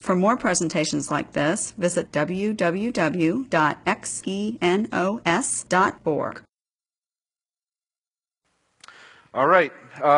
For more presentations like this, visit www.xenos.org. All right.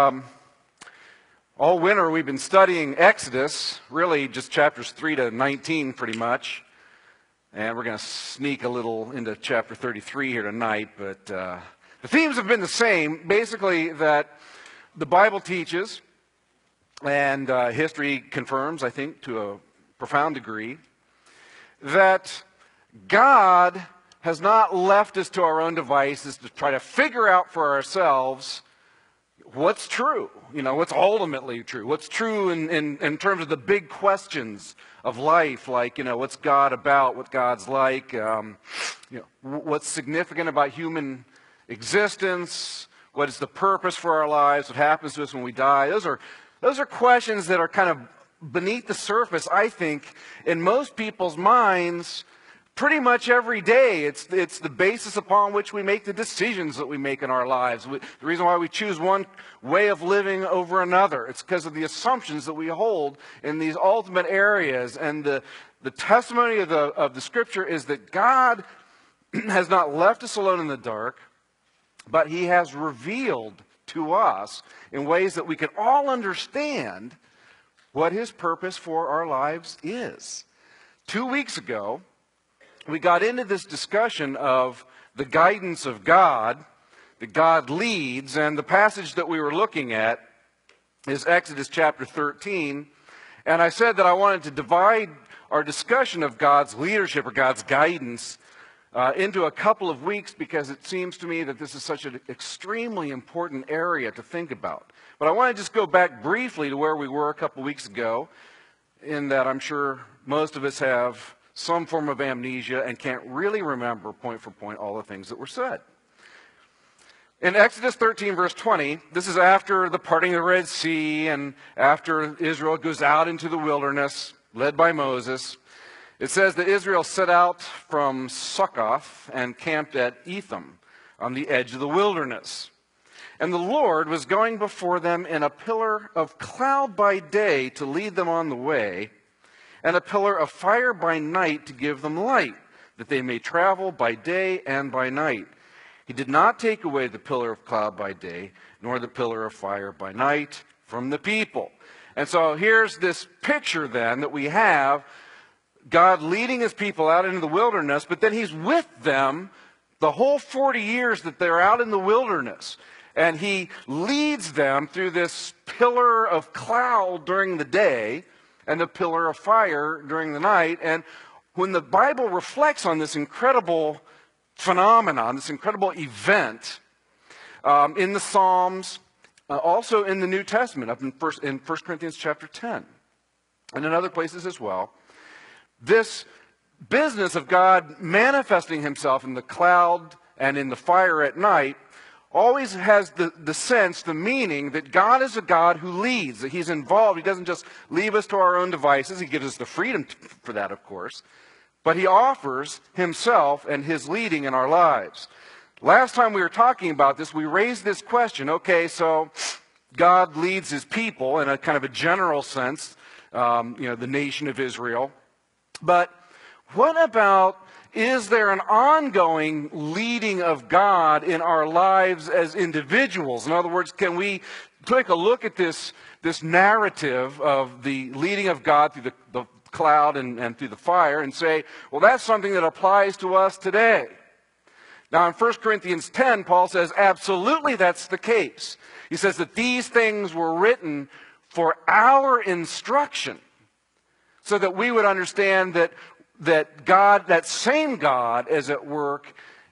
All winter we've been studying Exodus, really just chapters 3 to 19 pretty much. And we're going to sneak a little into chapter 33 here tonight. But the themes have been the same. Basically that the Bible teaches, and history confirms, I think, to a profound degree, that God has not left us to our own devices to try to figure out for ourselves what's true, what's ultimately true, what's true in terms of the big questions of life, like, what's God about, what God's like, what's significant about human existence, what is the purpose for our lives, what happens to us when we die. Those are questions that are kind of beneath the surface, I think, in most people's minds pretty much every day. It's the basis upon which we make the decisions that we make in our lives. The reason why we choose one way of living over another. It's because of the assumptions that we hold in these ultimate areas. And the testimony of the Scripture is that God has not left us alone in the dark, but He has revealed to us in ways that we can all understand what His purpose for our lives is. 2 weeks ago, we got into this discussion of the guidance of God, that God leads, and the passage that we were looking at is Exodus chapter 13. And I said that I wanted to divide our discussion of God's leadership or God's guidance into a couple of weeks, because it seems to me that this is such an extremely important area to think about. But I want to just go back briefly to where we were a couple of weeks ago, in that I'm sure most of us have some form of amnesia and can't really remember point for point all the things that were said. In Exodus 13, verse 20, this is after the parting of the Red Sea and after Israel goes out into the wilderness, led by Moses. It says that Israel set out from Succoth and camped at Etham on the edge of the wilderness. And the Lord was going before them in a pillar of cloud by day to lead them on the way, and a pillar of fire by night to give them light, that they may travel by day and by night. He did not take away the pillar of cloud by day, nor the pillar of fire by night from the people. And so here's this picture then that we have, God leading His people out into the wilderness, but then He's with them the whole 40 years that they're out in the wilderness. And He leads them through this pillar of cloud during the day and the pillar of fire during the night. And when the Bible reflects on this incredible phenomenon, this incredible event, in the Psalms, also in the New Testament, up in 1 Corinthians chapter 10, and in other places as well, this business of God manifesting Himself in the cloud and in the fire at night always has the sense, the meaning, that God is a God who leads, that He's involved. He doesn't just leave us to our own devices. He gives us the freedom for that, of course. But He offers Himself and His leading in our lives. Last time we were talking about this, we raised this question. Okay, so God leads His people in a kind of a general sense, the nation of Israel. But what about, is there an ongoing leading of God in our lives as individuals? In other words, can we take a look at this narrative of the leading of God through the cloud and through the fire and say, well, that's something that applies to us today? Now, in 1 Corinthians 10, Paul says, absolutely that's the case. He says that these things were written for our instruction, so that we would understand that God, that same God, is at work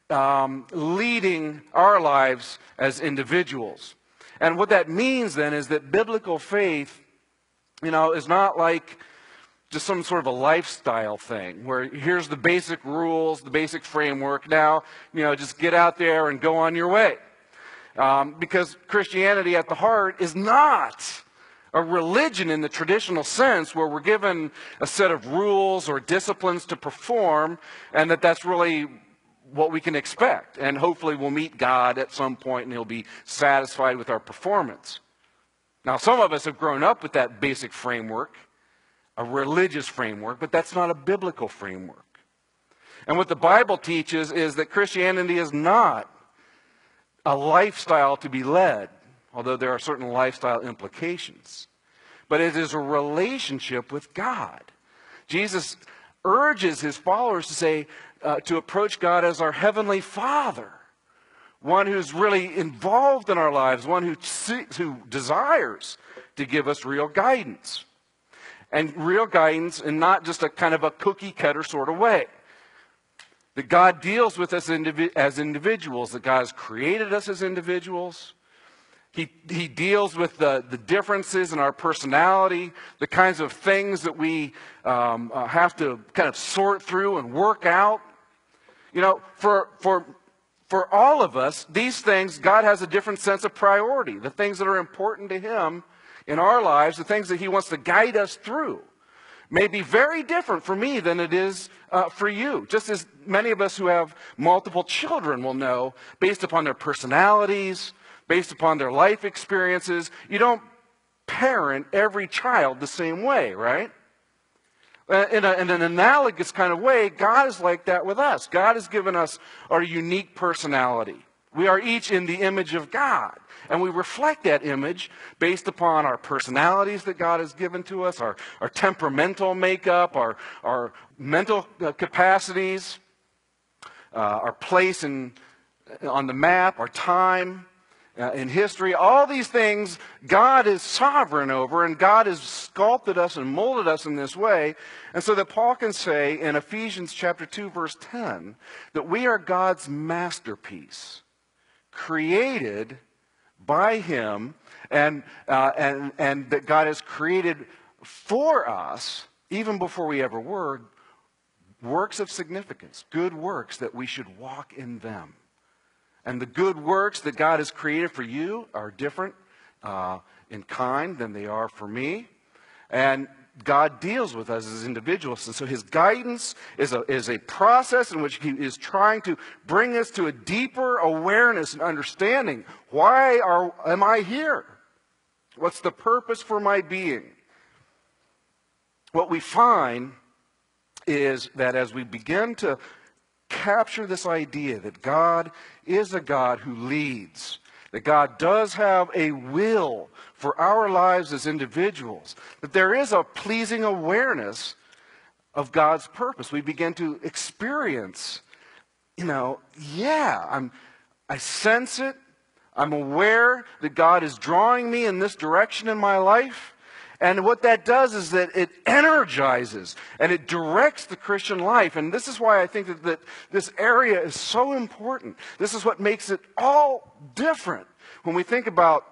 leading our lives as individuals. And what that means then is that biblical faith, is not like just some sort of a lifestyle thing where here's the basic rules, the basic framework. Now, just get out there and go on your way. Because Christianity at the heart is not a religion in the traditional sense where we're given a set of rules or disciplines to perform, and that's really what we can expect. And hopefully we'll meet God at some point and He'll be satisfied with our performance. Now, some of us have grown up with that basic framework, a religious framework, but that's not a biblical framework. And what the Bible teaches is that Christianity is not a lifestyle to be led, although there are certain lifestyle implications, but it is a relationship with God. Jesus urges his followers to say, to approach God as our heavenly Father, one who's really involved in our lives, one who desires to give us real guidance. And real guidance in not just a kind of a cookie cutter sort of way. That God deals with us as individuals, that God has created us as individuals. He deals with the differences in our personality, the kinds of things that we have to kind of sort through and work out. You know, for all of us, these things, God has a different sense of priority. The things that are important to him in our lives, the things that he wants to guide us through, may be very different for me than it is for you. Just as many of us who have multiple children will know, based upon their personalities, based upon their life experiences, you don't parent every child the same way, right? In an analogous kind of way, God is like that with us. God has given us our unique personality. We are each in the image of God. And we reflect that image based upon our personalities that God has given to us, our temperamental makeup, our mental capacities, our place on the map, our time in history. All these things God is sovereign over, and God has sculpted us and molded us in this way. And so that Paul can say in Ephesians chapter 2, verse 10, that we are God's masterpiece, created by him, and that God has created for us, even before we ever were, works of significance, good works that we should walk in them. And the good works that God has created for you are different in kind than they are for me. And God deals with us as individuals. And so his guidance is a process in which he is trying to bring us to a deeper awareness and understanding. Why am I here? What's the purpose for my being? What we find is that as we begin to capture this idea that God is a God who leads, that God does have a will for our lives as individuals, that there is a pleasing awareness of God's purpose. We begin to experience, I sense it. I'm aware that God is drawing me in this direction in my life. And what that does is that it energizes and it directs the Christian life. And this is why I think that this area is so important. This is what makes it all different. When we think about,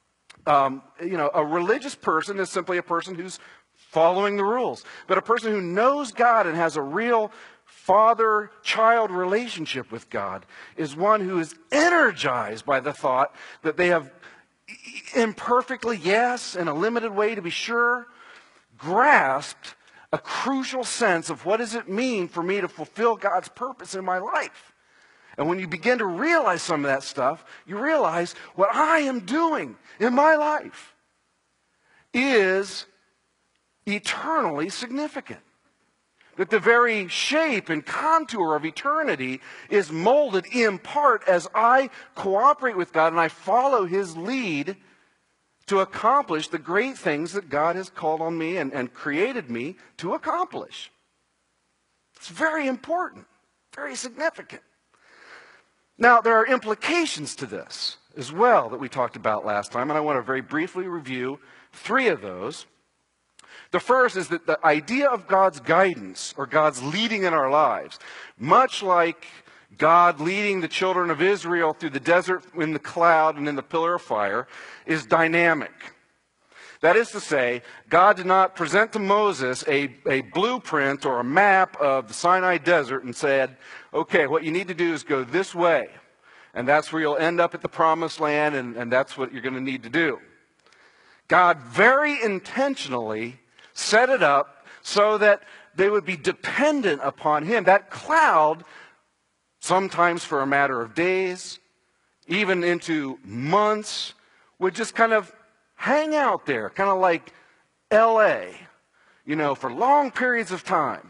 a religious person is simply a person who's following the rules. But a person who knows God and has a real father-child relationship with God is one who is energized by the thought that they have imperfectly, yes, in a limited way to be sure, grasped a crucial sense of what does it mean for me to fulfill God's purpose in my life. And when you begin to realize some of that stuff, you realize what I am doing in my life is eternally significant. That the very shape and contour of eternity is molded in part as I cooperate with God and I follow his lead to accomplish the great things that God has called on me and created me to accomplish. It's very important, very significant. Now, there are implications to this as well that we talked about last time, and I want to very briefly review 3 of those. The first is that the idea of God's guidance or God's leading in our lives, much like God leading the children of Israel through the desert in the cloud and in the pillar of fire, is dynamic. That is to say, God did not present to Moses a blueprint or a map of the Sinai desert and said, okay, what you need to do is go this way, and that's where you'll end up at the promised land, and that's what you're going to need to do. God very intentionally set it up so that they would be dependent upon him. That cloud, sometimes for a matter of days, even into months, would just kind of hang out there, kind of like L.A., for long periods of time.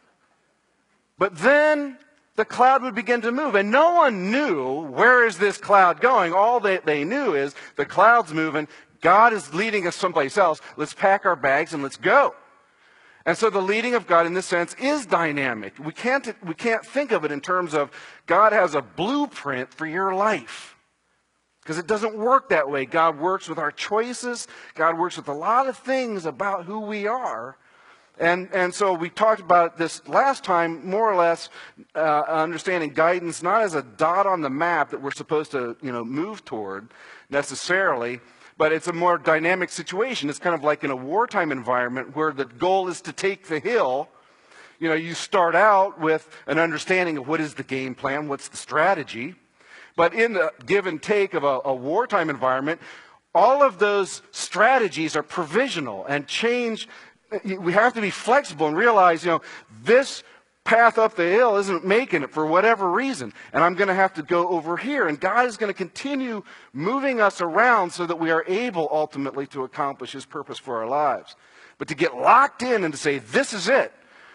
But then the cloud would begin to move, and no one knew, where is this cloud going? All they knew is the cloud's moving, God is leading us someplace else, let's pack our bags and let's go. And so the leading of God in this sense is dynamic. We can't think of it in terms of God has a blueprint for your life. Because it doesn't work that way. God works with our choices. God works with a lot of things about who we are. And so we talked about this last time, more or less, understanding guidance not as a dot on the map that we're supposed to, move toward necessarily, but it's a more dynamic situation. It's kind of like in a wartime environment where the goal is to take the hill. You start out with an understanding of what is the game plan, what's the strategy. But in the give and take of a wartime environment, all of those strategies are provisional and change. We have to be flexible and realize, this path up the hill isn't making it for whatever reason. And I'm going to have to go over here. And God is going to continue moving us around so that we are able ultimately to accomplish His purpose for our lives. But to get locked in and to say, this is it,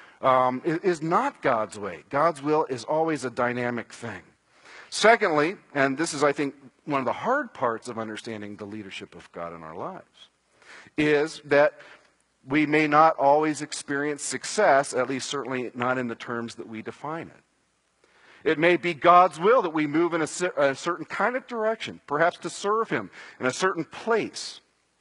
is not God's way. God's will is always a dynamic thing. Secondly, and this is, I think, one of the hard parts of understanding the leadership of God in our lives, is that we may not always experience success, at least certainly not in the terms that we define it. It may be God's will that we move in a certain kind of direction, perhaps to serve Him in a certain place.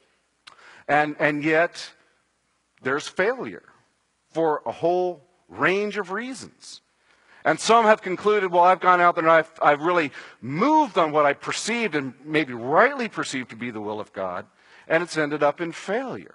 And yet, there's failure for a whole range of reasons. And some have concluded, well, I've gone out there and I've really moved on what I perceived and maybe rightly perceived to be the will of God, and it's ended up in failure.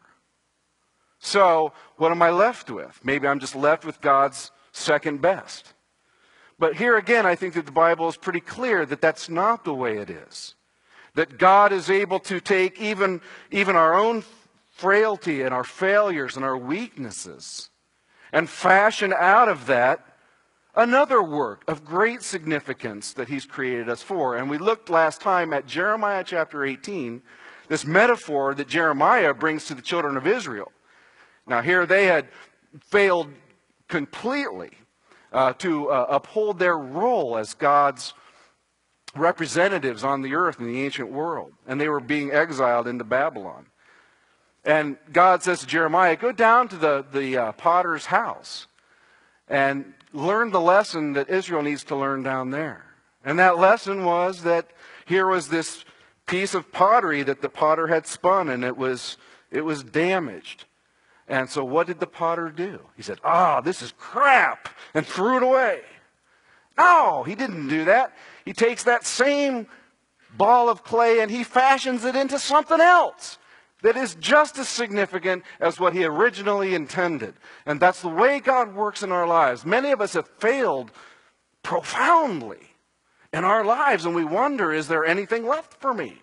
So, what am I left with? Maybe I'm just left with God's second best. But here again, I think that the Bible is pretty clear that that's not the way it is. That God is able to take even our own frailty and our failures and our weaknesses and fashion out of that another work of great significance that He's created us for. And we looked last time at Jeremiah chapter 18, this metaphor that Jeremiah brings to the children of Israel. Now here they had failed completely to uphold their role as God's representatives on the earth in the ancient world. And they were being exiled into Babylon. And God says to Jeremiah, go down to the potter's house and learn the lesson that Israel needs to learn down there. And that lesson was that here was this piece of pottery that the potter had spun, and it was damaged. And so what did the potter do? He said, this is crap, and threw it away. No, he didn't do that. He takes that same ball of clay and he fashions it into something else that is just as significant as what he originally intended. And that's the way God works in our lives. Many of us have failed profoundly in our lives, and we wonder, is there anything left for me?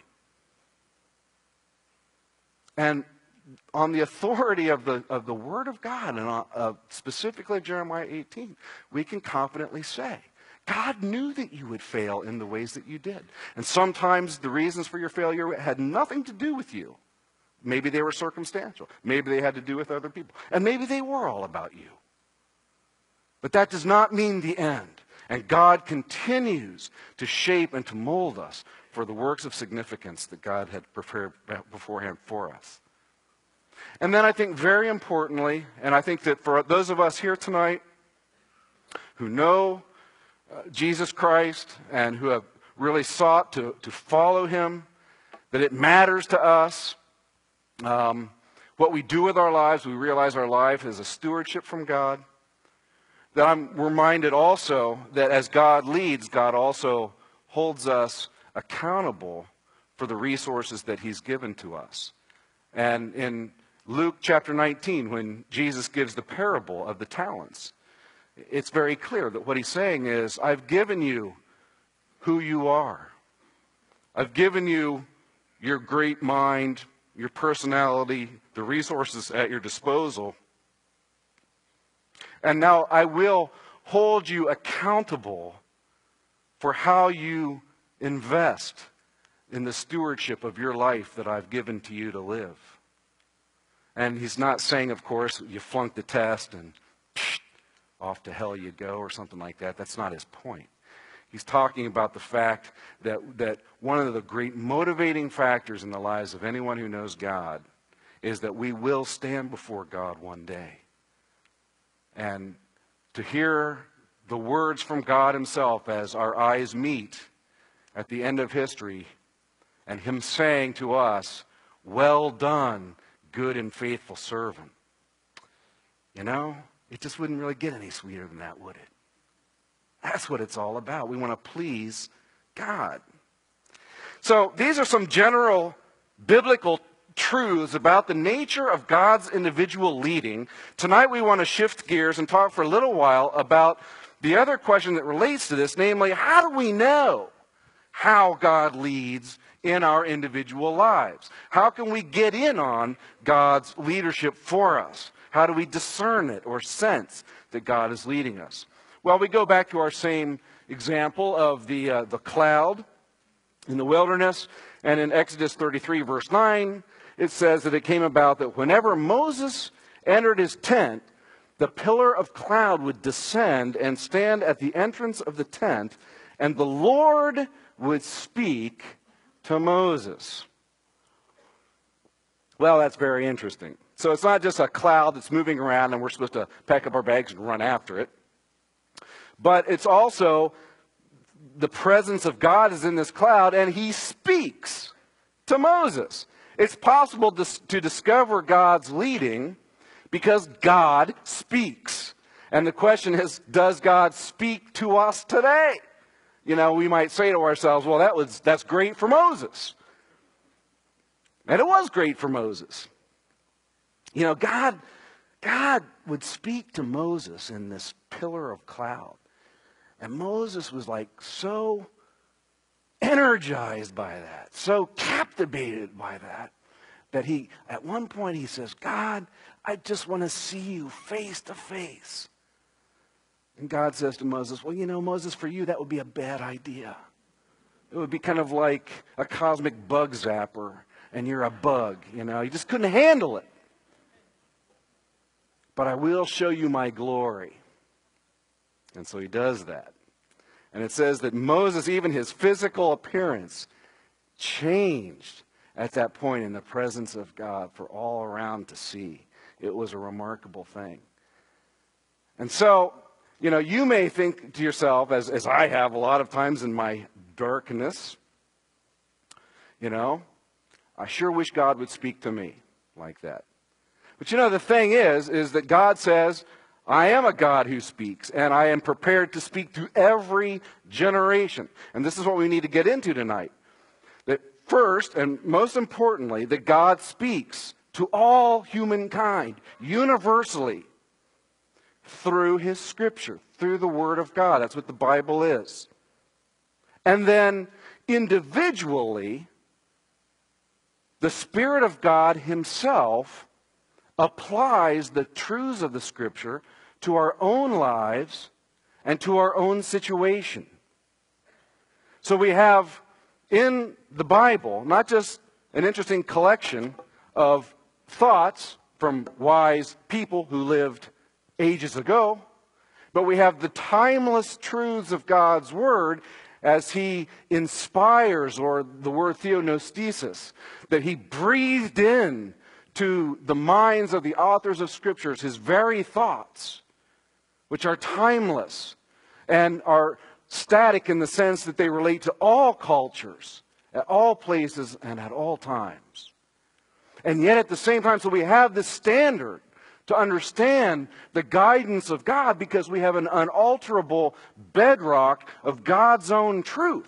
And on the authority of the Word of God, and specifically Jeremiah 18, we can confidently say, God knew that you would fail in the ways that you did. And sometimes the reasons for your failure had nothing to do with you. Maybe they were circumstantial. Maybe they had to do with other people. And maybe they were all about you. But that does not mean the end. And God continues to shape and to mold us for the works of significance that God had prepared beforehand for us. And then I think very importantly, and I think that for those of us here tonight who know Jesus Christ and who have really sought to follow Him, that it matters to us what we do with our lives. We realize our life is a stewardship from God. That I'm reminded also that as God leads, God also holds us accountable for the resources that He's given to us. And in Luke chapter 19, when Jesus gives the parable of the talents, it's very clear that what He's saying is, I've given you who you are. I've given you your great mind, your personality, the resources at your disposal. And now I will hold you accountable for how you invest in the stewardship of your life that I've given to you to live. And he's not saying, of course, you flunked the test and off to hell you go or something like that. That's not his point. He's talking about the fact that one of the great motivating factors in the lives of anyone who knows God is that we will stand before God one day. And to hear the words from God himself as our eyes meet at the end of history, and him saying to us, "Well done, good and faithful servant." You know, it just wouldn't really get any sweeter than that, would it? That's what it's all about. We want to please God. So these are some general biblical truths about the nature of God's individual leading. Tonight we want to shift gears and talk for a little while about the other question that relates to this, namely, how do we know how God leads in our individual lives? How can we get in on God's leadership for us? How do we discern it or sense that God is leading us? Well, we go back to our same example of the cloud in the wilderness. And in Exodus 33, verse 9, it says that it came about that whenever Moses entered his tent, the pillar of cloud would descend and stand at the entrance of the tent, and the Lord would speak to Moses. Well, that's very interesting. So it's not just a cloud that's moving around and we're supposed to pack up our bags and run after it. But it's also the presence of God is in this cloud, and he speaks to Moses. It's possible to discover God's leading because God speaks. And the question is, does God speak to us today? You know, we might say to ourselves, well, that's great for Moses. And it was great for Moses. You know, God would speak to Moses in this pillar of cloud. And Moses was like so energized by that, so captivated by that he, at one point he says, "God, I just want to see you face to face." And God says to Moses, "Well, you know, Moses, for you that would be a bad idea. It would be kind of like a cosmic bug zapper, and you're a bug, you know. You just couldn't handle it. But I will show you my glory." And so he does that. And it says that Moses, even his physical appearance, changed at that point in the presence of God for all around to see. It was a remarkable thing. And so, you know, you may think to yourself, as I have a lot of times in my darkness, you know, I sure wish God would speak to me like that. But you know, the thing is that God says, I am a God who speaks, and I am prepared to speak to every generation. And this is what we need to get into tonight. That first, and most importantly, that God speaks to all humankind, universally, through his Scripture, through the Word of God. That's what the Bible is. And then, individually, the Spirit of God himself applies the truths of the Scripture to our own lives and to our own situation. So we have in the Bible not just an interesting collection of thoughts from wise people who lived ages ago, but we have the timeless truths of God's Word as he inspires, or the word theonostesis, that he breathed in to the minds of the authors of Scriptures, his very thoughts, which are timeless and are static in the sense that they relate to all cultures, at all places, and at all times. And yet at the same time, so we have this standard to understand the guidance of God because we have an unalterable bedrock of God's own truth.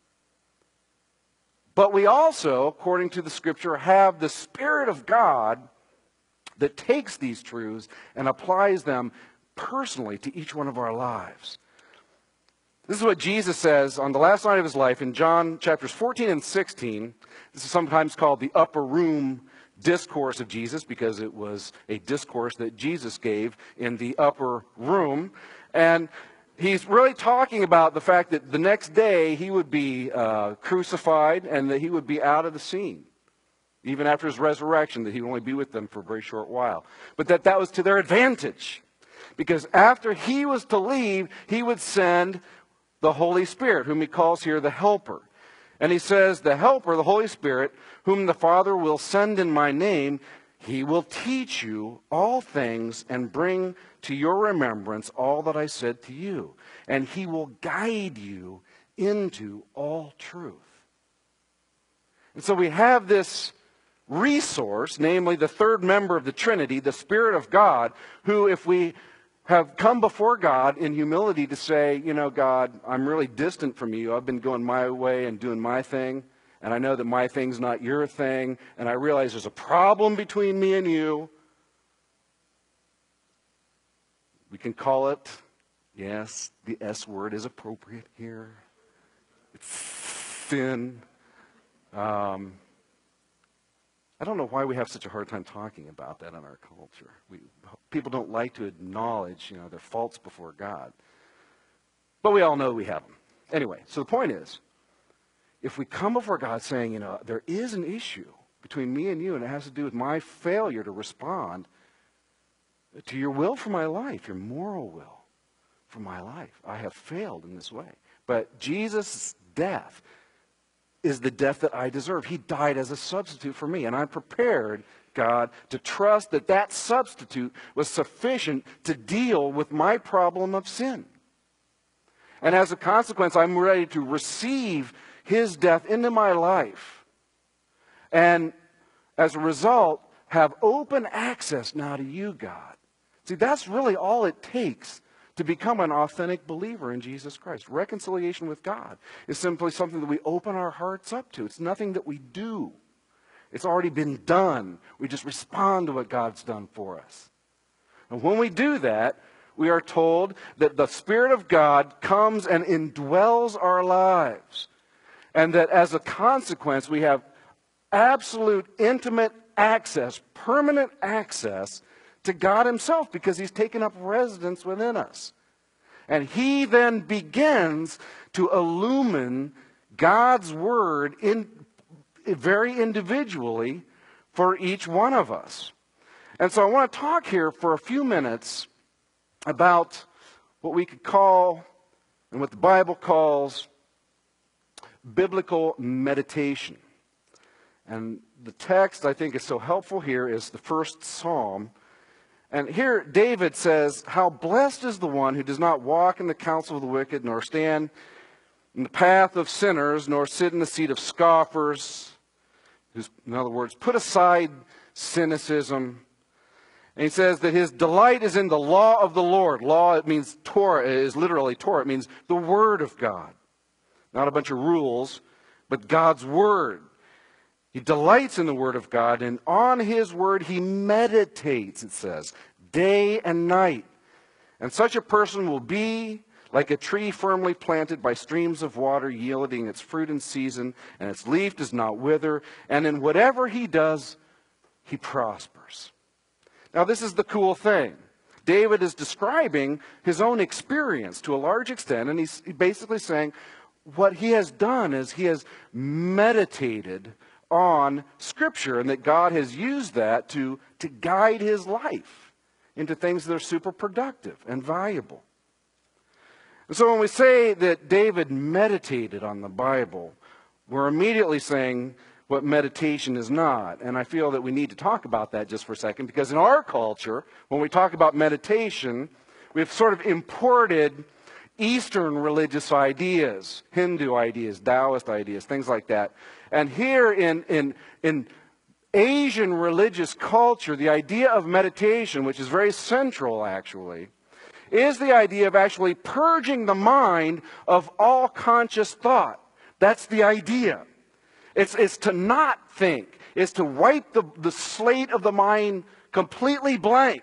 But we also, according to the Scripture, have the Spirit of God that takes these truths and applies them personally to each one of our lives. This is what Jesus says on the last night of his life in John chapters 14 and 16. This is sometimes called the upper room discourse of Jesus because it was a discourse that Jesus gave in the upper room. And he's really talking about the fact that the next day he would be crucified and that he would be out of the scene. even after his resurrection, that he would only be with them for a very short while. But that was to their advantage. Because after he was to leave, he would send the Holy Spirit, whom he calls here the Helper. And he says, the Helper, the Holy Spirit, whom the Father will send in my name, he will teach you all things and bring to your remembrance all that I said to you. And he will guide you into all truth. And so we have this resource, namely the third member of the Trinity, the Spirit of God, who, if we have come before God in humility to say, you know, God, I'm really distant from you. I've been going my way and doing my thing, and I know that my thing's not your thing, and I realize there's a problem between me and you. We can call it, yes, the S word is appropriate here. It's sin. I don't know why we have such a hard time talking about that in our culture. People don't like to acknowledge, their faults before God. But we all know we have them. Anyway, so the point is, if we come before God saying, there is an issue between me and you, and it has to do with my failure to respond to your will for my life, your moral will for my life. I have failed in this way. But Jesus' death is the death that I deserve. He died as a substitute for me. And I'm prepared, God, to trust that that substitute was sufficient to deal with my problem of sin. And as a consequence, I'm ready to receive his death into my life. And as a result, have open access now to you, God. See, that's really all it takes to become an authentic believer in Jesus Christ. Reconciliation with God is simply something that we open our hearts up to. It's nothing that we do. It's already been done. We just respond to what God's done for us. And when we do that, we are told that the Spirit of God comes and indwells our lives. And that as a consequence, we have absolute, intimate access, permanent access to God himself, because he's taken up residence within us. And he then begins to illumine God's word very individually for each one of us. And so I want to talk here for a few minutes about what we could call, and what the Bible calls, biblical meditation. And the text I think is so helpful here is the first Psalm. And here David says, how blessed is the one who does not walk in the counsel of the wicked, nor stand in the path of sinners, nor sit in the seat of scoffers. Who's, in other words, put aside cynicism. And he says that his delight is in the law of the Lord. Law, it means Torah, it is literally Torah. It means the Word of God. Not a bunch of rules, but God's Word. He delights in the Word of God, and on his Word he meditates, it says, day and night. And such a person will be like a tree firmly planted by streams of water, yielding its fruit in season, and its leaf does not wither, and in whatever he does, he prospers. Now this is the cool thing. David is describing his own experience to a large extent, and he's basically saying what he has done is he has meditated on Scripture, and that God has used that to guide his life into things that are super productive and valuable. And so when we say that David meditated on the Bible, we're immediately saying what meditation is not. And I feel that we need to talk about that just for a second, because in our culture, when we talk about meditation, we've sort of imported Eastern religious ideas, Hindu ideas, Taoist ideas, things like that. And here in Asian religious culture, the idea of meditation, which is very central actually, is the idea of actually purging the mind of all conscious thought. That's the idea. It's to not think. It's to wipe the slate of the mind completely blank.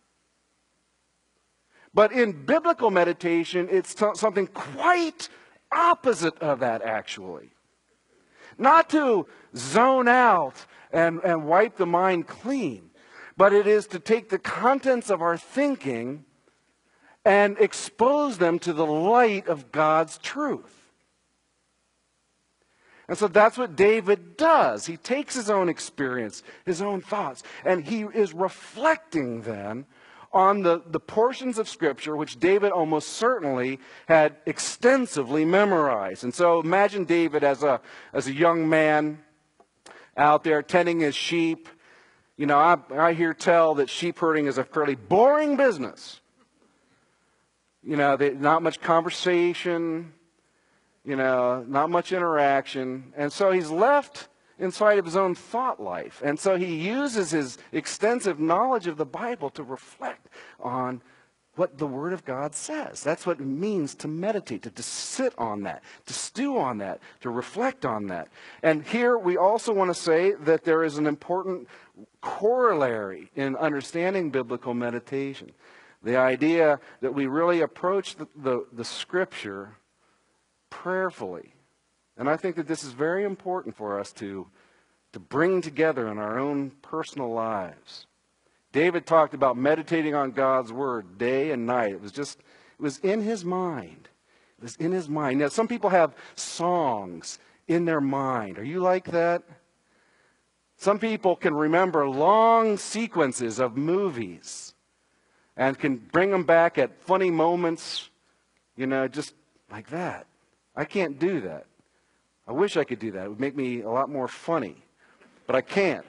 But in biblical meditation, it's something quite opposite of that actually. Not to zone out and wipe the mind clean, but it is to take the contents of our thinking and expose them to the light of God's truth. And so that's what David does. He takes his own experience, his own thoughts, and he is reflecting then on the portions of Scripture which David almost certainly had extensively memorized. And so imagine David as a young man out there tending his sheep. You know, I hear tell that sheep herding is a fairly boring business. You know, not much conversation, you know, not much interaction. And so he's left inside of his own thought life. And so he uses his extensive knowledge of the Bible to reflect on what the Word of God says. That's what it means to meditate, to sit on that, to stew on that, to reflect on that. And here we also want to say that there is an important corollary in understanding biblical meditation. The idea that we really approach the Scripture prayerfully. And I think that this is very important for us to bring together in our own personal lives. David talked about meditating on God's Word day and night. It was in his mind. It was in his mind. Now, some people have songs in their mind. Are you like that? Some people can remember long sequences of movies and can bring them back at funny moments, you know, just like that. I can't do that. I wish I could do that. It would make me a lot more funny. But I can't.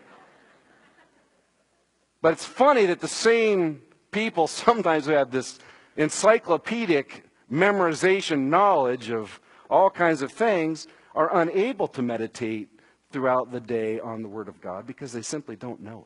But it's funny that the same people sometimes who have this encyclopedic memorization knowledge of all kinds of things are unable to meditate throughout the day on the Word of God because they simply don't know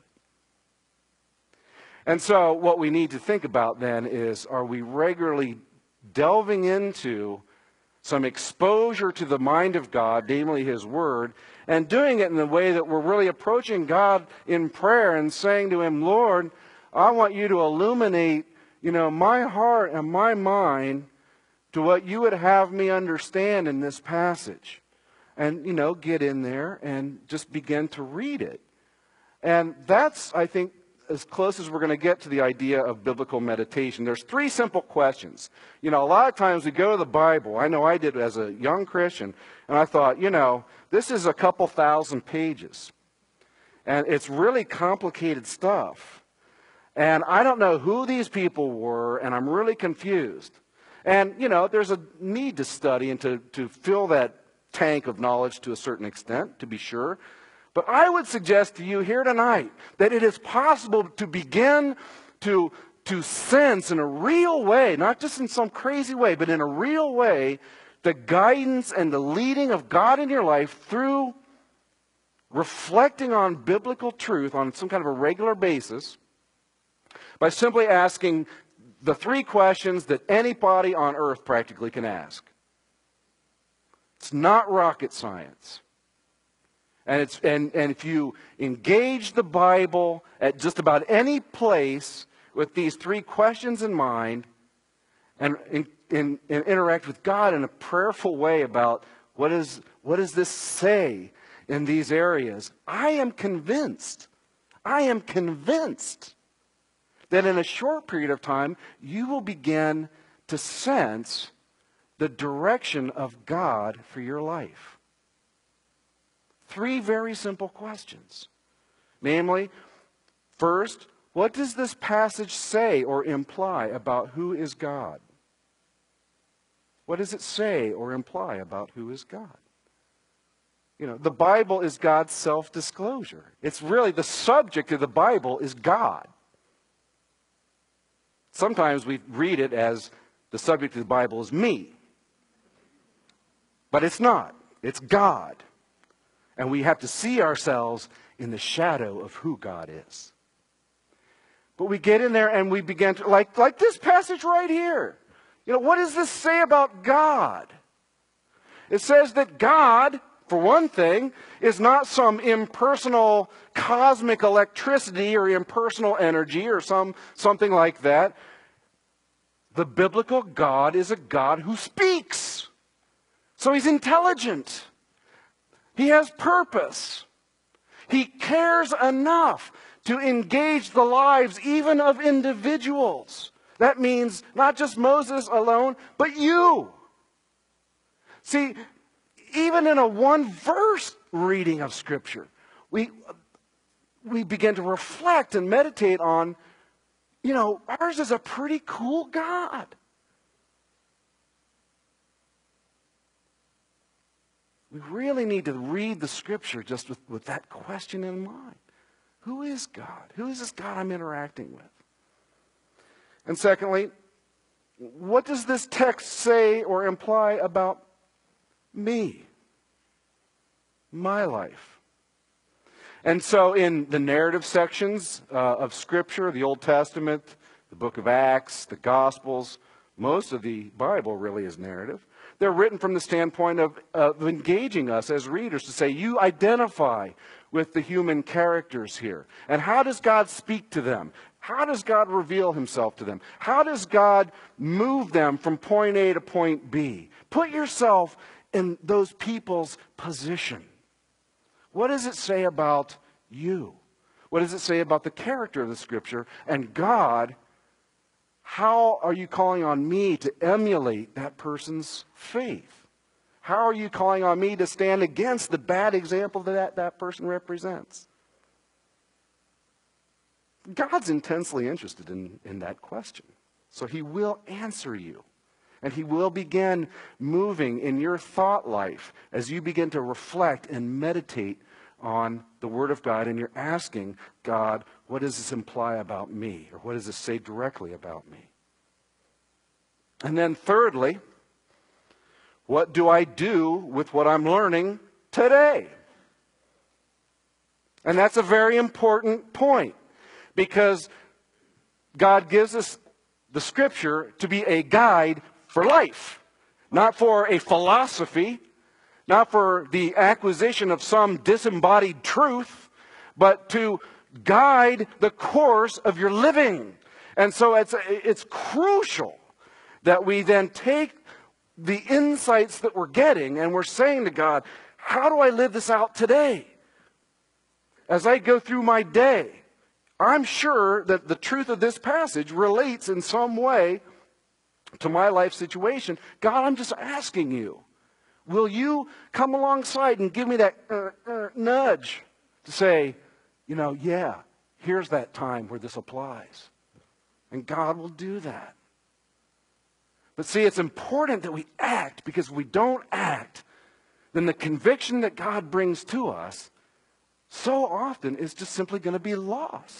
it. And so what we need to think about then is, are we regularly delving into some exposure to the mind of God, namely His Word, and doing it in the way that we're really approaching God in prayer and saying to Him, Lord, I want you to illuminate, you know, my heart and my mind to what you would have me understand in this passage. And, you know, get in there and just begin to read it. And that's, I think, as close as we're going to get to the idea of biblical meditation. There's three simple questions. You know, a lot of times we go to the Bible. I know I did as a young Christian, and I thought, you know, this is a couple thousand pages. And it's really complicated stuff. And I don't know who these people were, and I'm really confused. And, you know, there's a need to study and to fill that tank of knowledge to a certain extent, to be sure. But I would suggest to you here tonight that it is possible to begin to sense in a real way, not just in some crazy way, but in a real way, the guidance and the leading of God in your life through reflecting on biblical truth on some kind of a regular basis by simply asking the three questions that anybody on earth practically can ask. It's not rocket science. And if you engage the Bible at just about any place with these three questions in mind and interact with God in a prayerful way about what does this say in these areas, I am convinced that in a short period of time you will begin to sense the direction of God for your life. Three very simple questions. Namely, first, what does this passage say or imply about who is God? What does it say or imply about who is God? You know, the Bible is God's self-disclosure. It's really the subject of the Bible is God. Sometimes we read it as the subject of the Bible is me. But it's not. It's God. And we have to see ourselves in the shadow of who God is. But we get in there and we begin to, like this passage right here. You know, what does this say about God? It says that God, for one thing, is not some impersonal cosmic electricity or impersonal energy or something like that. The biblical God is a God who speaks. So He's intelligent. He has purpose. He cares enough to engage the lives even of individuals. That means not just Moses alone, but you. See, even in a one-verse reading of Scripture, we begin to reflect and meditate on, ours is a pretty cool God. We really need to read the Scripture just with that question in mind. Who is God? Who is this God I'm interacting with? And secondly, what does this text say or imply about me? My life. And so in the narrative sections of Scripture, the Old Testament, the book of Acts, the Gospels, most of the Bible really is narrative. They're written from the standpoint of engaging us as readers to say, you identify with the human characters here. And how does God speak to them? How does God reveal himself to them? How does God move them from point A to point B? Put yourself in those people's position. What does it say about you? What does it say about the character of the Scripture? And God, how are you calling on me to emulate that person's faith? How are you calling on me to stand against the bad example that person represents? God's intensely interested in that question. So he will answer you. And he will begin moving in your thought life as you begin to reflect and meditate on the Word of God. And you're asking God, what does this imply about me? Or what does this say directly about me? And then thirdly, what do I do with what I'm learning today? And that's a very important point, because God gives us the Scripture to be a guide for life, not for a philosophy, not for the acquisition of some disembodied truth, but to guide the course of your living. And so it's crucial that we then take the insights that we're getting and we're saying to God, how do I live this out today? As I go through my day, I'm sure that the truth of this passage relates in some way to my life situation. God, I'm just asking you, will you come alongside and give me that nudge to say, yeah, here's that time where this applies. And God will do that. But see, it's important that we act, because if we don't act, then the conviction that God brings to us so often is just simply going to be lost.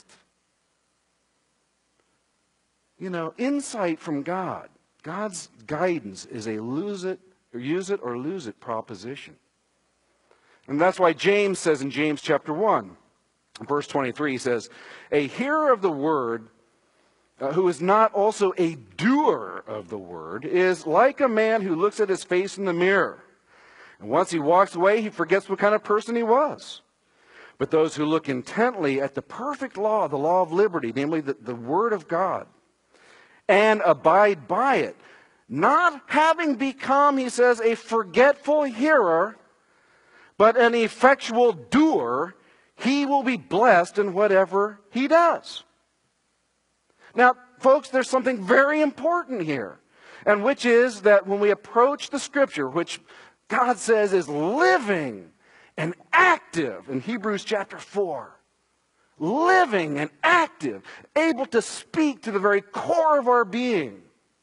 Insight from God, God's guidance is a use it or lose it proposition. And that's why James says in James chapter 1, verse 23, he says, a hearer of the word who is not also a doer of the word is like a man who looks at his face in the mirror. And once he walks away, he forgets what kind of person he was. But those who look intently at the perfect law, the law of liberty, namely the word of God, and abide by it, not having become, he says, a forgetful hearer, but an effectual doer, he will be blessed in whatever he does. Now, folks, there's something very important here, and which is that when we approach the Scripture, which God says is living and active in Hebrews chapter 4, living and active, able to speak to the very core of our being.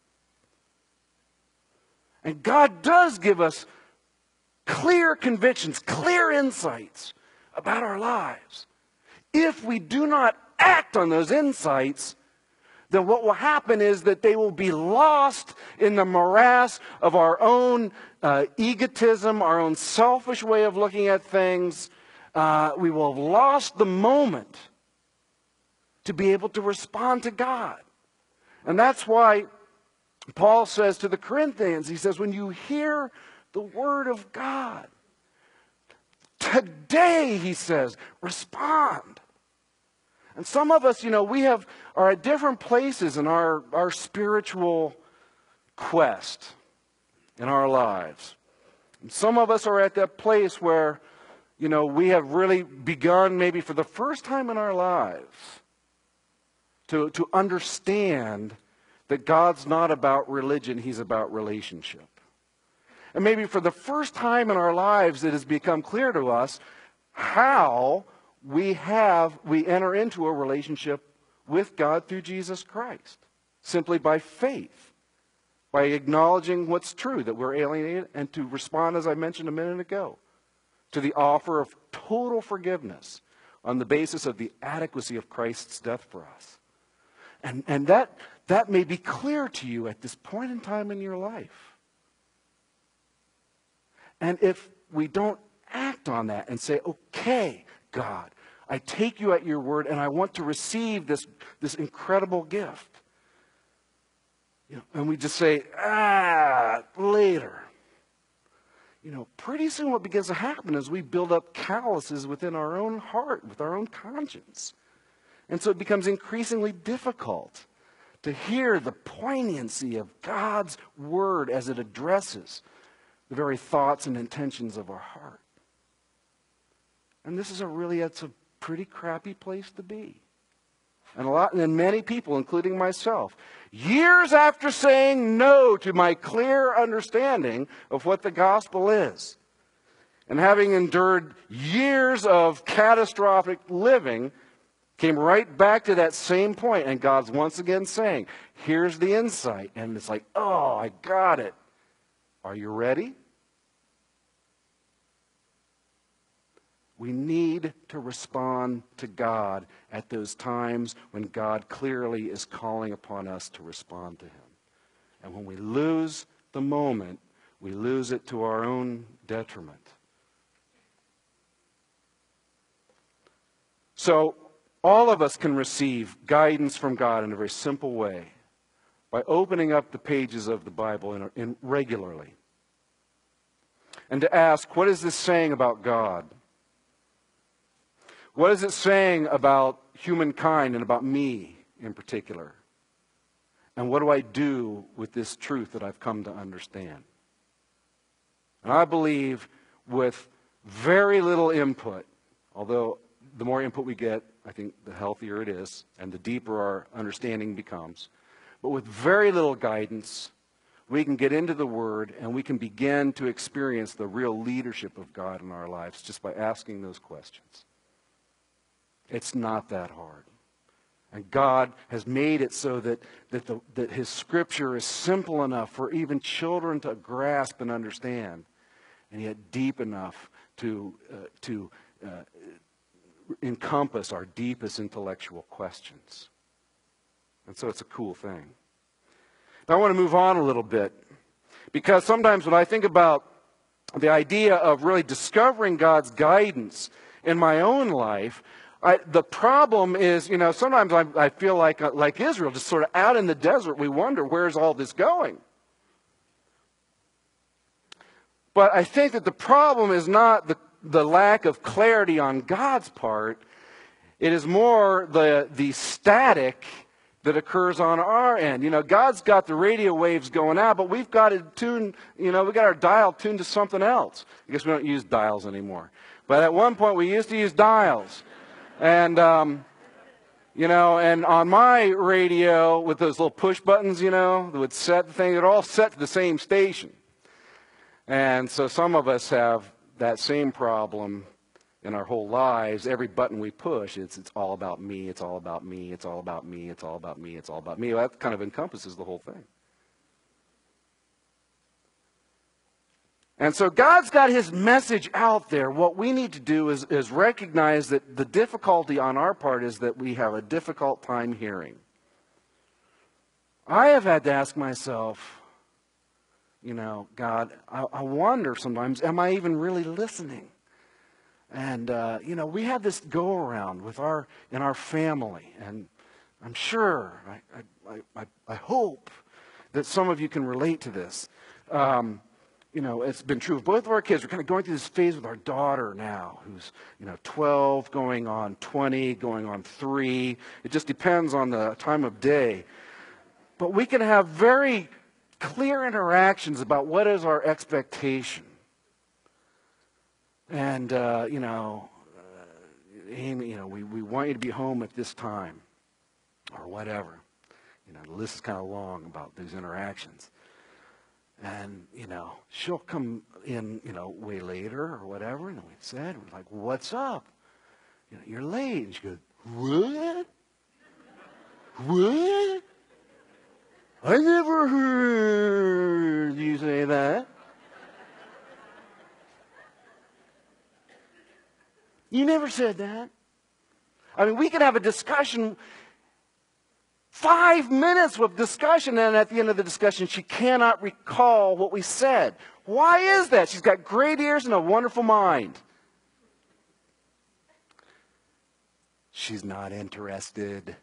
And God does give us clear convictions, clear insights about our lives. If we do not act on those insights, then what will happen is that they will be lost in the morass of our own egotism, our own selfish way of looking at things. We will have lost the moment to be able to respond to God. And that's why Paul says to the Corinthians, he says, when you hear the word of God, today, he says, respond. And some of us, are at different places in our spiritual quest in our lives. And some of us are at that place where, we have really begun, maybe for the first time in our lives, to understand that God's not about religion, he's about relationship. And maybe for the first time in our lives, it has become clear to us how we enter into a relationship with God through Jesus Christ. Simply by faith. By acknowledging what's true, that we're alienated, and to respond, as I mentioned a minute ago, to the offer of total forgiveness on the basis of the adequacy of Christ's death for us. And that may be clear to you at this point in time in your life. And if we don't act on that and say, okay, God, I take you at your word and I want to receive this incredible gift. And we just say, later. Pretty soon what begins to happen is we build up calluses within our own heart, with our own conscience. And so it becomes increasingly difficult to hear the poignancy of God's word as it addresses the very thoughts and intentions of our heart. And it's a pretty crappy place to be. And many people, including myself, years after saying no to my clear understanding of what the gospel is, and having endured years of catastrophic living, came right back to that same point, and God's once again saying, here's the insight. And it's like, oh, I got it. Are you ready? We need to respond to God at those times when God clearly is calling upon us to respond to him. And when we lose the moment, we lose it to our own detriment. So, all of us can receive guidance from God in a very simple way by opening up the pages of the Bible regularly. And to ask, what is this saying about God? What is it saying about humankind and about me in particular? And what do I do with this truth that I've come to understand? And I believe with very little input, although the more input we get, I think the healthier it is and the deeper our understanding becomes. But with very little guidance, we can get into the Word and we can begin to experience the real leadership of God in our lives just by asking those questions. It's not that hard. And God has made it so that His Scripture is simple enough for even children to grasp and understand, and yet deep enough to encompass our deepest intellectual questions. And so it's a cool thing. Now I want to move on a little bit, because sometimes when I think about the idea of really discovering God's guidance in my own life, the problem is, sometimes I feel like Israel, just sort of out in the desert, we wonder, where's all this going? But I think that the problem is not the lack of clarity on God's part. It is more the static that occurs on our end. God's got the radio waves going out, but we've got it tuned, we've got our dial tuned to something else. I guess we don't use dials anymore. But at one point we used to use dials. And, and on my radio with those little push buttons, that would set the thing, they're all set to the same station. And so some of us have that same problem in our whole lives. Every button we push, it's all about me, it's all about me, it's all about me, it's all about me, it's all about me. Well, that kind of encompasses the whole thing. And so God's got His message out there. What we need to do is recognize that the difficulty on our part is that we have a difficult time hearing. I have had to ask myself, God, I wonder sometimes, am I even really listening? And, we have this go-around in our family, and I'm sure, I hope that some of you can relate to this. It's been true of both of our kids. We're kind of going through this phase with our daughter now, who's, 12, going on 20, going on 3. It just depends on the time of day. But we can have very clear interactions about what is our expectation. And, Amy, we want you to be home at this time, or whatever. The list is kind of long about these interactions. And, she'll come in, way later or whatever. And we said, we're like, what's up? You're late. And she goes, what? What? I never heard you say that. You never said that. I mean, we could have a discussion, 5 minutes of discussion, and at the end of the discussion, she cannot recall what we said. Why is that? She's got great ears and a wonderful mind. She's not interested.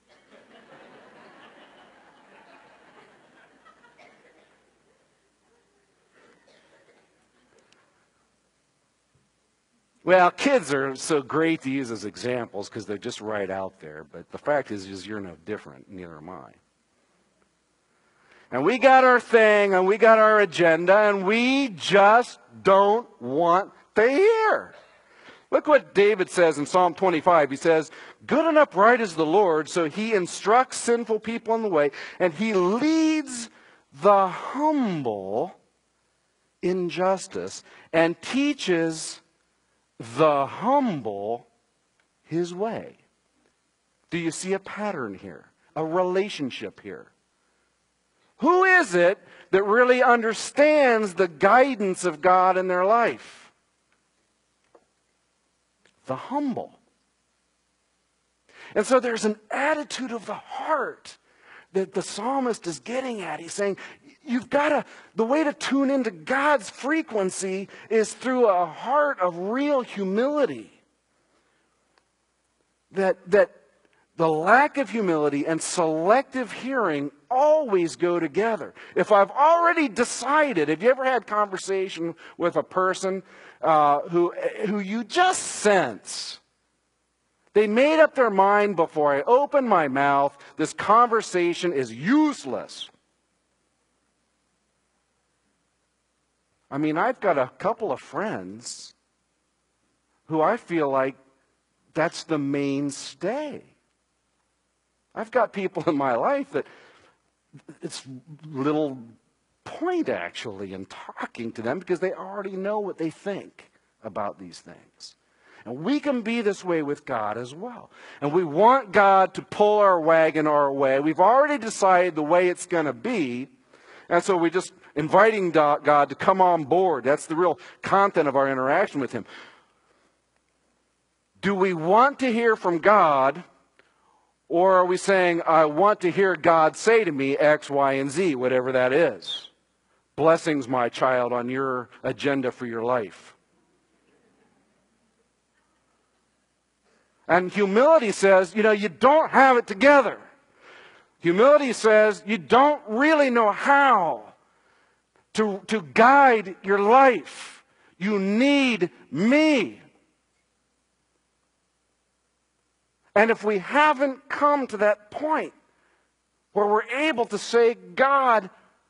Well, kids are so great to use as examples because they're just right out there. But the fact is you're no different. Neither am I. And we got our thing, and we got our agenda, and we just don't want to hear. Look what David says in Psalm 25. He says, good and upright is the Lord, so he instructs sinful people in the way, and he leads the humble in justice and teaches the humble his way. Do you see a pattern here? A relationship here? Who is it that really understands the guidance of God in their life? The humble. And so there's an attitude of the heart that the psalmist is getting at. He's saying, the way to tune into God's frequency is through a heart of real humility. That the lack of humility and selective hearing always go together. If I've already decided, have you ever had conversation with a person who you just sense, they made up their mind before I open my mouth, this conversation is useless. I mean, I've got a couple of friends who I feel like that's the mainstay. I've got people in my life that it's little point actually in talking to them because they already know what they think about these things. And we can be this way with God as well. And we want God to pull our wagon our way. We've already decided the way it's going to be. And so we're just inviting God to come on board. That's the real content of our interaction with Him. Do we want to hear from God, or are we saying, I want to hear God say to me X, Y, and Z, whatever that is? Blessings, my child, on your agenda for your life. And humility says, you don't have it together. Humility says you don't really know how to guide your life. You need me. And if we haven't come to that point where we're able to say, God,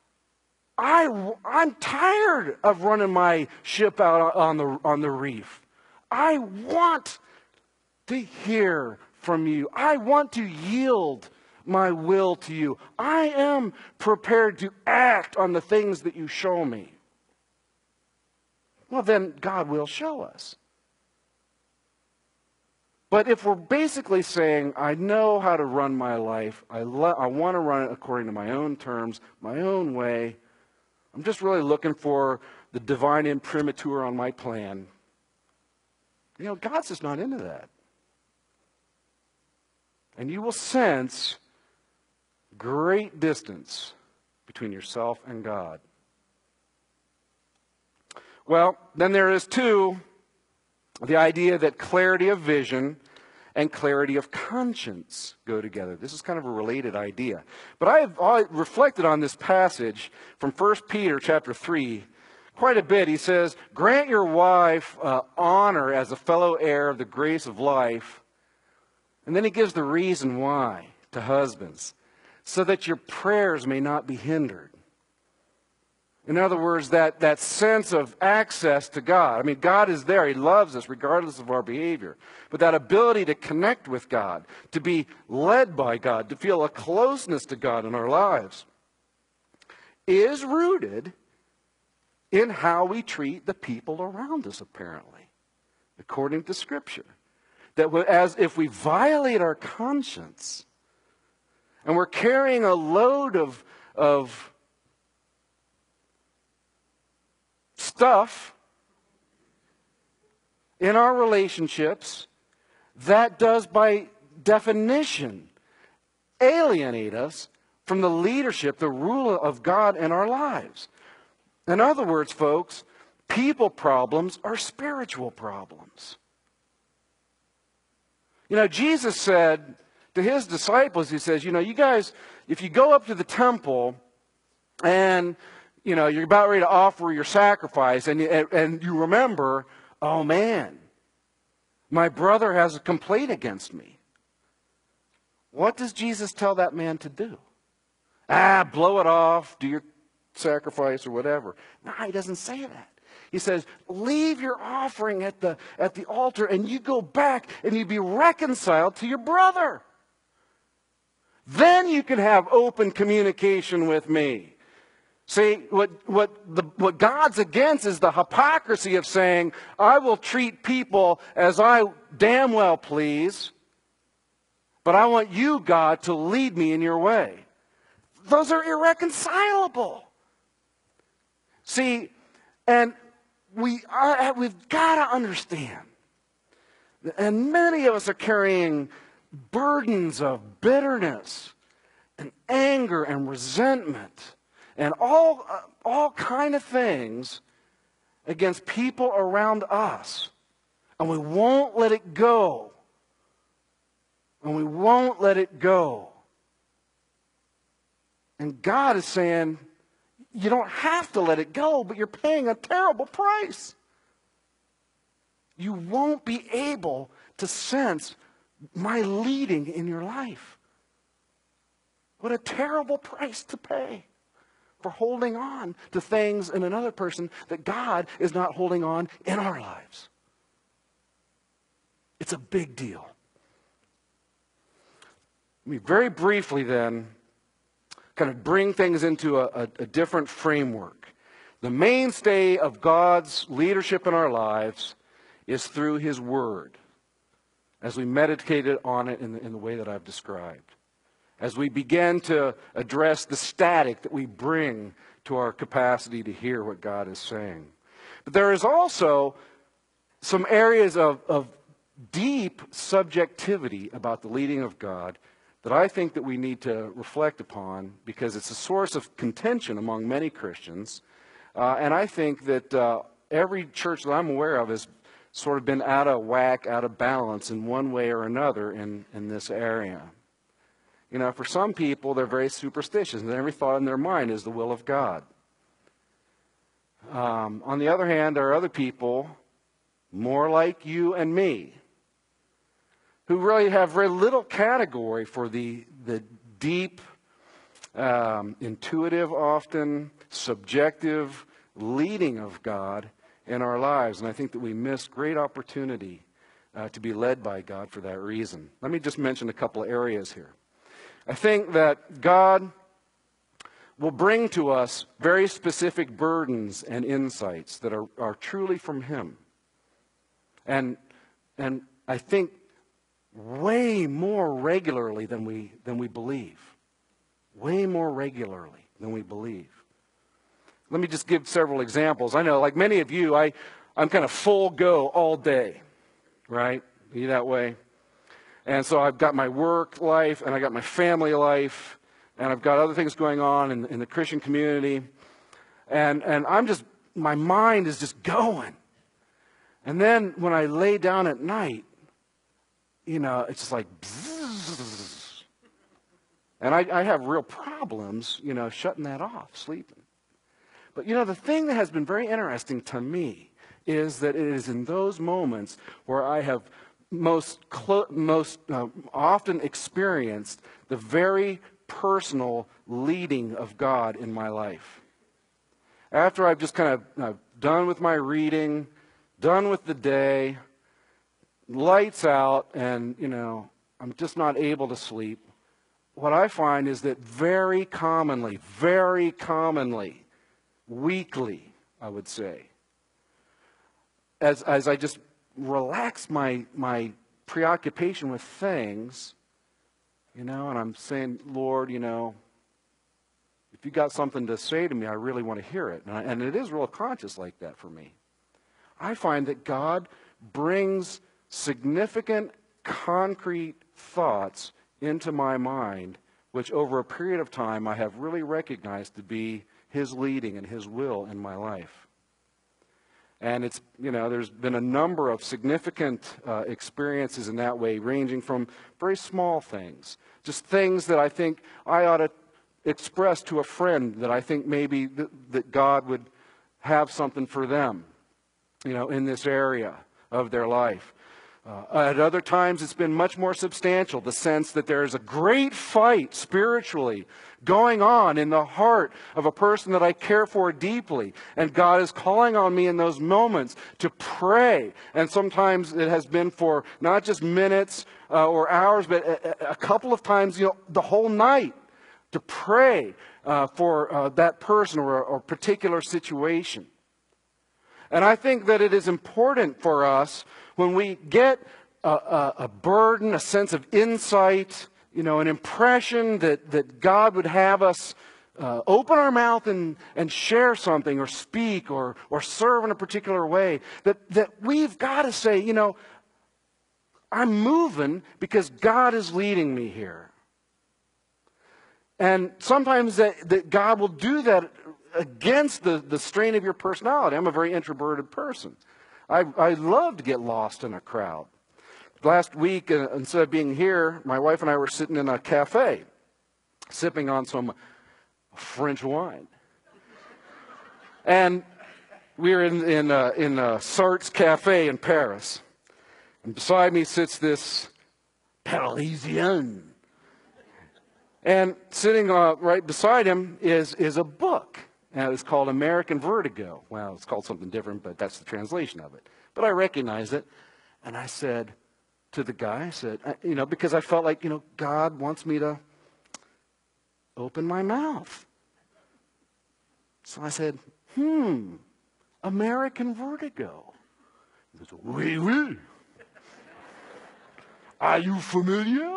I'm tired of running my ship out on the reef. I want to hear from you. I want to yield my will to you. I am prepared to act on the things that you show me. Well, then God will show us. But if we're basically saying, I know how to run my life, I want to run it according to my own terms, my own way, I'm just really looking for the divine imprimatur on my plan, God's just not into that. And you will sense great distance between yourself and God. Well, then there is too, the idea that clarity of vision and clarity of conscience go together. This is kind of a related idea. But I've reflected on this passage from 1 Peter chapter 3 quite a bit. He says, grant your wife honor as a fellow heir of the grace of life. And then he gives the reason why to husbands, so that your prayers may not be hindered. In other words, that sense of access to God. I mean, God is there. He loves us regardless of our behavior. But that ability to connect with God, to be led by God, to feel a closeness to God in our lives is rooted in how we treat the people around us, apparently, according to Scripture. That as if we violate our conscience, and we're carrying a load of stuff in our relationships, that does by definition alienate us from the leadership, the rule of God in our lives. In other words, folks, people problems are spiritual problems. You know, Jesus said to his disciples, he says, you know, you guys, if you go up to the temple and, you know, you're about ready to offer your sacrifice and you remember, oh man, my brother has a complaint against me. What does Jesus tell that man to do? Blow it off, do your sacrifice or whatever. No, he doesn't say that. He says, leave your offering at the altar and you go back and you be reconciled to your brother. Then you can have open communication with me. See, what God's against is the hypocrisy of saying, I will treat people as I damn well please, but I want you, God, to lead me in your way. Those are irreconcilable. See, and we've got to understand, and many of us are carrying burdens of bitterness and anger and resentment and all kind of things against people around us. And we won't let it go. And we won't let it go. And God is saying, you don't have to let it go, but you're paying a terrible price. You won't be able to sense my leading in your life. What a terrible price to pay for holding on to things in another person that God is not holding on in our lives. It's a big deal. Let me very briefly then kind of bring things into a different framework. The mainstay of God's leadership in our lives is through His Word, as we meditated on it in the way that I've described. As we begin to address the static that we bring to our capacity to hear what God is saying. But there is also some areas of deep subjectivity about the leading of God that I think that we need to reflect upon, because it's a source of contention among many Christians. And I think that every church that I'm aware of has sort of been out of whack, out of balance in one way or another in this area. You know, for some people, they're very superstitious, and every thought in their mind is the will of God. On the other hand, there are other people, more like you and me, who really have very little category for the deep, intuitive, often subjective leading of God in our lives. And I think that we miss great opportunity to be led by God for that reason. Let me just mention a couple of areas here. I think that God will bring to us very specific burdens and insights that are truly from Him. And I think way more regularly than we believe. Way more regularly than we believe. Let me just give several examples. I know, like many of you, I'm kind of full go all day, right? Are you that way? And so I've got my work life, and I got my family life, and I've got other things going on in the Christian community. And I'm just, my mind is just going. And then when I lay down at night, you know, it's just like, bzzz. And I have real problems, you know, shutting that off, sleeping. But, you know, the thing that has been very interesting to me is that it is in those moments where I have most often experienced the very personal leading of God in my life. After I've just kind of done with my reading, done with the day, lights out, and, you know, I'm just not able to sleep, what I find is that very commonly, weekly, I would say. As I just relax my preoccupation with things, and I'm saying, Lord, if you got something to say to me, I really want to hear it. And it is real conscious like that for me. I find that God brings significant, concrete thoughts into my mind, which over a period of time I have really recognized to be His leading and His will in my life. And it's, there's been a number of significant experiences in that way, ranging from very small things, just things that I think I ought to express to a friend that I think maybe that God would have something for them, in this area of their life. At other times, it's been much more substantial, the sense that there is a great fight spiritually going on in the heart of a person that I care for deeply. And God is calling on me in those moments to pray. And sometimes it has been for not just minutes or hours, but a couple of times, the whole night, to pray for that person or a particular situation. And I think that it is important for us when we get a burden, a sense of insight, an impression that God would have us open our mouth and share something or speak or serve in a particular way, that we've got to say, I'm moving because God is leading me here. And sometimes that God will do that against the strain of your personality. I'm a very introverted person. I love to get lost in a crowd. Last week, instead of being here, my wife and I were sitting in a cafe, sipping on some French wine. And we were in Sartre's Cafe in Paris. And beside me sits this Parisien. And sitting right beside him is a book. And it's called American Vertigo. Well, it's called something different, but that's the translation of it. But I recognized it. And I said to the guy, because I felt like, God wants me to open my mouth. So I said, American Vertigo. He goes, oui, oui. Are you familiar?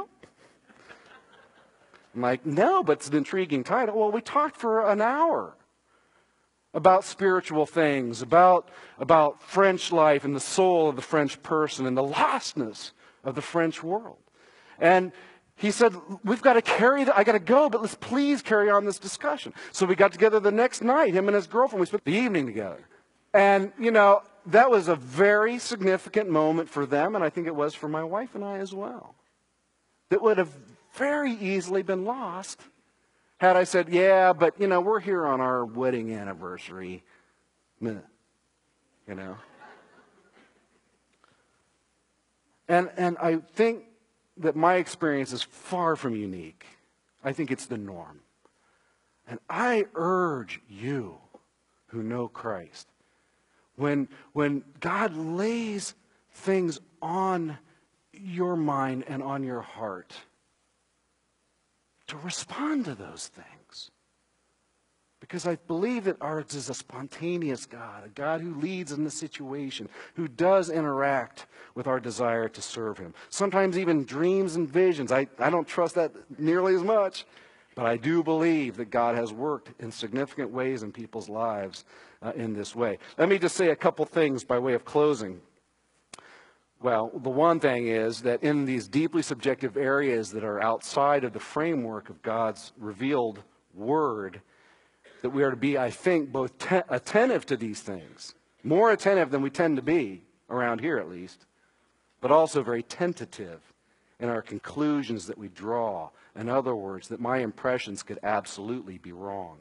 I'm like, no, but it's an intriguing title. Well, we talked for an hour about spiritual things, about French life and the soul of the French person and the lostness of the French world. And he said, we've got to I got to go, but let's please carry on this discussion. So we got together the next night, him and his girlfriend. We spent the evening together. And, that was a very significant moment for them, and I think it was for my wife and I as well. That would have very easily been lost had I said, yeah, but, we're here on our wedding anniversary. And I think that my experience is far from unique. I think it's the norm. And I urge you who know Christ, when God lays things on your mind and on your heart, to respond to those things. Because I believe that ours is a spontaneous God, a God who leads in the situation, who does interact with our desire to serve Him. Sometimes even dreams and visions. I don't trust that nearly as much, but I do believe that God has worked in significant ways in people's lives in this way. Let me just say a couple things by way of closing. Well, the one thing is that in these deeply subjective areas that are outside of the framework of God's revealed Word, that we are to be, I think, both attentive to these things, more attentive than we tend to be, around here at least, but also very tentative in our conclusions that we draw. In other words, that my impressions could absolutely be wrong.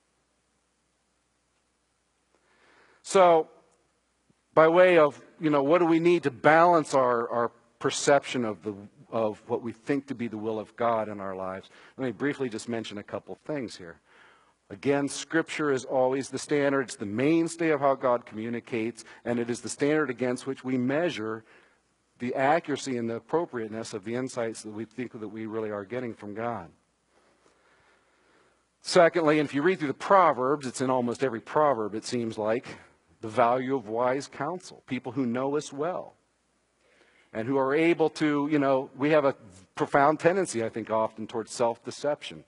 So, by way of, what do we need to balance our perception of what we think to be the will of God in our lives? Let me briefly just mention a couple things here. Again, Scripture is always the standard. It's the mainstay of how God communicates, and it is the standard against which we measure the accuracy and the appropriateness of the insights that we think that we really are getting from God. Secondly, and if you read through the Proverbs, it's in almost every proverb, it seems like, the value of wise counsel, people who know us well, and who are able to, we have a profound tendency, I think, often towards self-deception.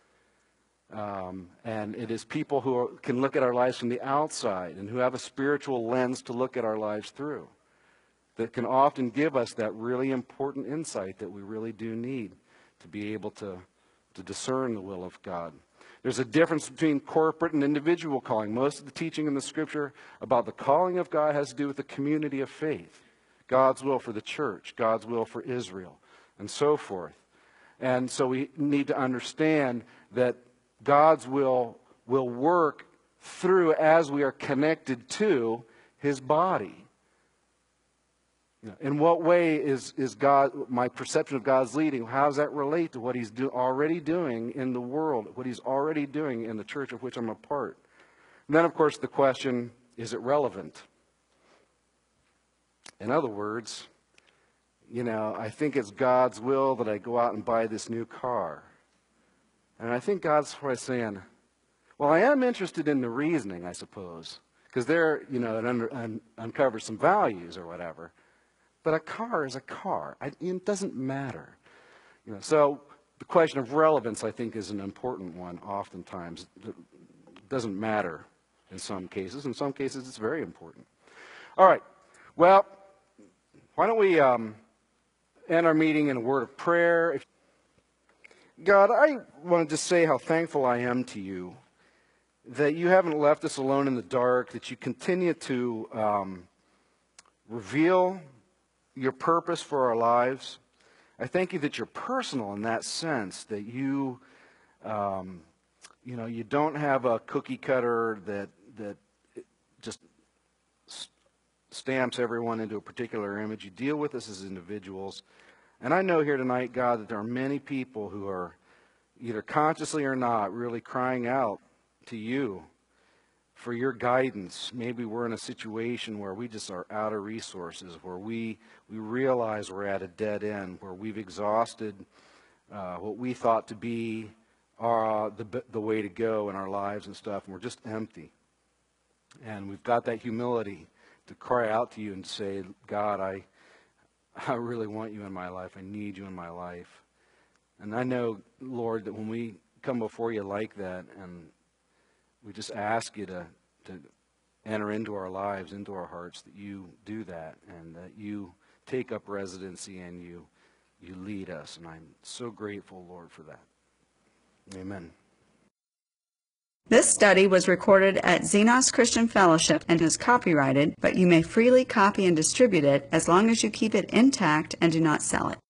And it is people who can look at our lives from the outside and who have a spiritual lens to look at our lives through that can often give us that really important insight that we really do need to be able to discern the will of God. There's a difference between corporate and individual calling. Most of the teaching in the Scripture about the calling of God has to do with the community of faith, God's will for the church, God's will for Israel, and so forth. And so we need to understand that God's will work through as we are connected to His body. In what way is God, my perception of God's leading, how does that relate to what He's already doing in the world, what He's already doing in the church of which I'm a part? And then, of course, the question, is it relevant? In other words, I think it's God's will that I go out and buy this new car. And I think God's probably saying, well, I am interested in the reasoning, I suppose, because there, it uncovers some values or whatever. But a car is a car. It doesn't matter. So the question of relevance, I think, is an important one oftentimes. It doesn't matter in some cases. In some cases, it's very important. All right. Well, why don't we end our meeting in a word of prayer. God, I want to just say how thankful I am to you that you haven't left us alone in the dark, that you continue to reveal your purpose for our lives. I thank you that you're personal in that sense, that you don't have a cookie cutter that just stamps everyone into a particular image. You deal with us as individuals. And I know here tonight, God, that there are many people who are either consciously or not really crying out to you for your guidance. Maybe we're in a situation where we just are out of resources, where we realize we're at a dead end, where we've exhausted what we thought to be the way to go in our lives and stuff, and we're just empty. And we've got that humility to cry out to you and say, God, I really want you in my life. I need you in my life. And I know, Lord, that when we come before you like that, and we just ask you to enter into our lives, into our hearts, that you do that, and that you take up residency and you lead us. And I'm so grateful, Lord, for that. Amen. This study was recorded at Xenos Christian Fellowship and is copyrighted, but you may freely copy and distribute it as long as you keep it intact and do not sell it.